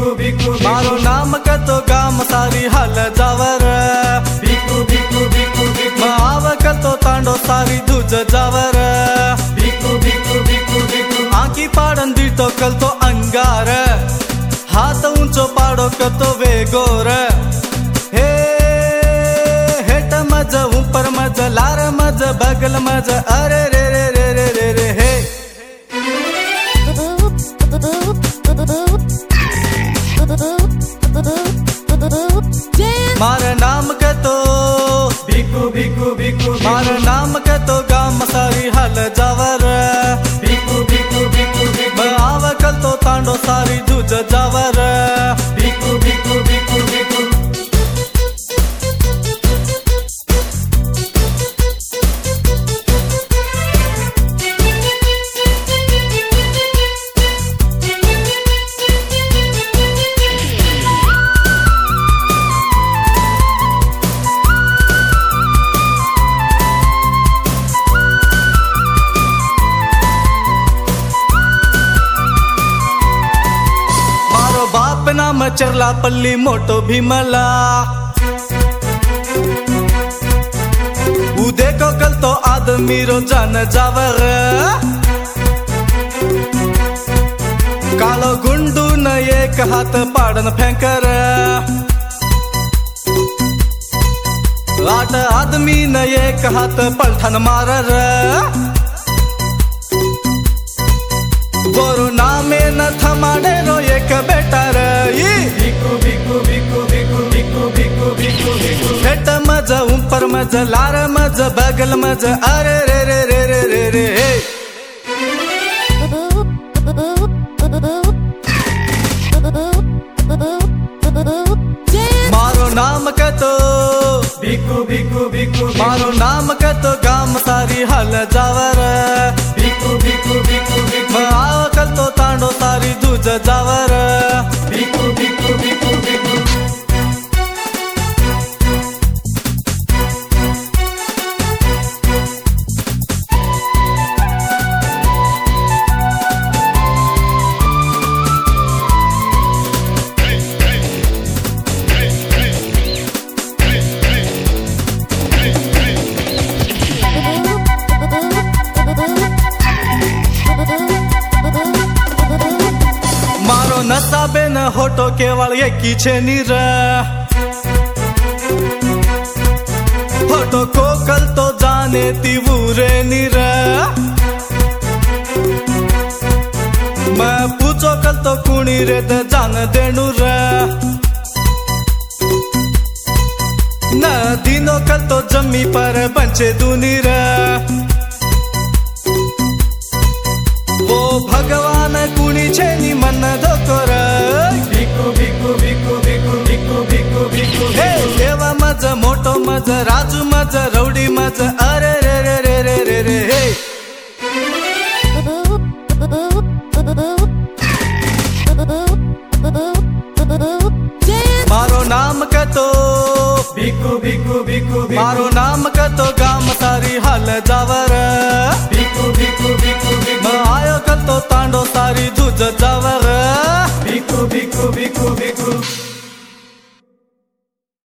मारो नाम का तो गाम सारी हल जावर आव का तो तांडो सारी दूज जावर आंकी पाडन दी तो कल तो अंगार हाथ ऊंचो पाडो का तो वेगोर हे हेट मज ऊपर मज लार मज बगल मज अरे रे रे रे रे रे रे हे मारे नाम के तो मारे नाम के तो गाम सारी हल जावर आव कल तो तांडो सारी दूज जावर बाप नाम चरला पल्ली मोटो भीमला उदे को कल तो आदमी रो जान जावर कालो गुंडू न एक हाथ पाडन फेंकर आठ आदमी न एक हाथ पलठन मारर गोरु नामे न थमाडे रो एक बेटा हेट मज ऊपर मज लार मज बगल मज अरे रे रे रे रे रे रे मारो नाम का तो मारो नाम का तो गाम सारी हल जावर आव कल तो तांडो सारी दूज जावर नसाबे न होटो केवल एकी छे नीर होटो को कल तो जाने तीवूरे नीर मैं पूछो कल तो कुणी रे द जान देनु रे न दिनो कल तो जमी पर बंचे दूनी रे वो भगवान कुणी छे नी मन धोकर हे देवा मज मोटो मज राजू मज रौडी मज अरे रे रे रे रे रे रे हे मारो नाम का तो मारो नाम का तो गाम सारी हल जावर आयो कल तो तांडो सारी दूज जावर